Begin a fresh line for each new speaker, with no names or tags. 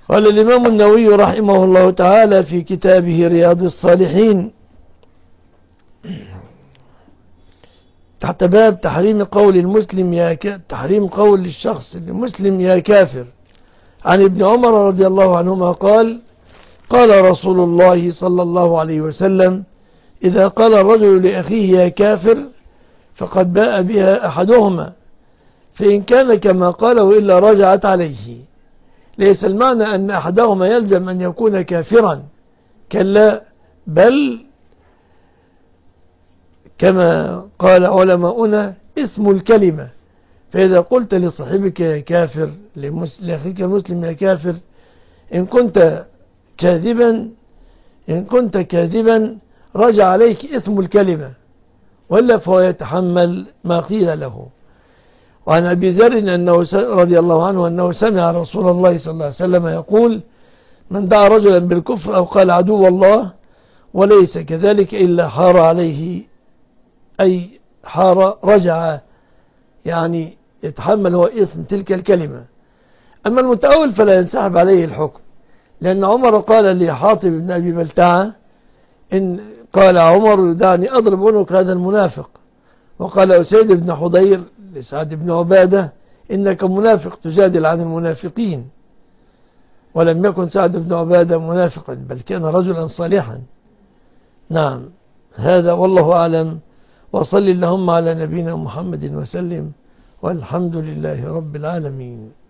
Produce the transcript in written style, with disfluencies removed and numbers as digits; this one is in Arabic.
قال الإمام النووي رحمه الله تعالى في كتابه رياض الصالحين تحت باب تحريم قول المسلم تحريم قول الشخص المسلم يا كافر، عن ابن عمر رضي الله عنهما قال: قال رسول الله صلى الله عليه وسلم: إذا قال الرجل لأخيه يا كافر فقد باء بها أحدهما، فإن كان كما قال وإلا رجعت عليه. ليس المعنى أن أحدهما يلزم أن يكون كافرا، كلا، بل كما قال علماؤنا اسم الكلمة. فإذا قلت لصاحبك يا كافر، لأخيك المسلم يا كافر، إن كنت كاذبا رجع عليك اسم الكلمة، وإلا فهو يتحمل ما قيل له. وعن أبي ذر رضي الله عنه أنه سمع رسول الله صلى الله عليه وسلم يقول: من دعا رجلا بالكفر أو قال عدو الله وليس كذلك إلا حار عليه، أي حار رجع، يعني يتحمل هو اسم تلك الكلمة. أما المتأول فلا ينسحب عليه الحكم، لأن عمر قال لحاطب بن أبي بلتعة: إن قال عمر: دعني أضرب عنق هذا المنافق. وقال أسيد بن حضير لسعد بن عبادة: إنك منافق تجادل عن المنافقين. ولم يكن سعد بن عبادة منافقا، بل كان رجلا صالحا. نعم، هذا والله أعلم، وصل اللهم على نبينا محمد وسلم، والحمد لله رب العالمين.